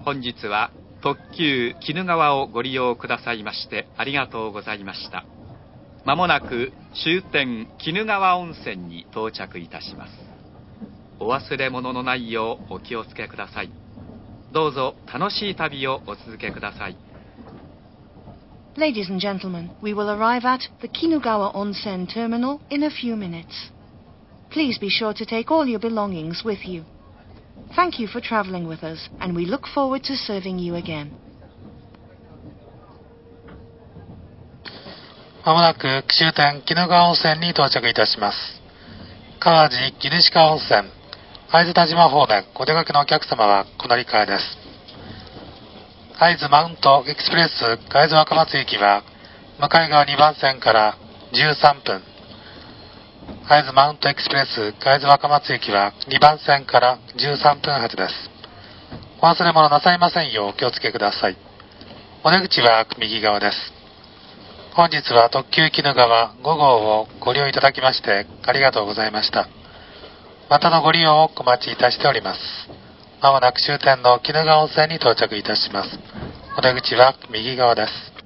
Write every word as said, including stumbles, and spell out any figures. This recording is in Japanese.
本日は特急鬼怒川をご利用くださいましてありがとうございました。まもなく終点鬼怒川温泉に到着いたします。お忘れ物のないようお気をつけください。どうぞ楽しい旅をお続けください。 Ladies and gentlemen, we will arrive at the Kinugawa Onsen terminal in a few minutes. Please be sure to take all your belongings with you. Thank you for traveling with us, and we look forward to serving you again. まもなく終点鬼怒川温泉に到着いたします。川路鬼怒鹿温泉会津田島方面お出かけのお客様はこの理解です。会津マウントエクスプレス会津若松行きは向かい側にばん線からじゅうさんぷん、会津マウントエクスプレス会津若松行きはにばん線からじゅうさんぷん発です。お忘れ物なさいませんようお気をつけください。お出口は右側です。本日は特急鬼怒川ご号をご利用いただきましてありがとうございました。またのご利用をお待ちいたしております。まもなく終点の鬼怒川温泉に到着いたします。お出口は右側です。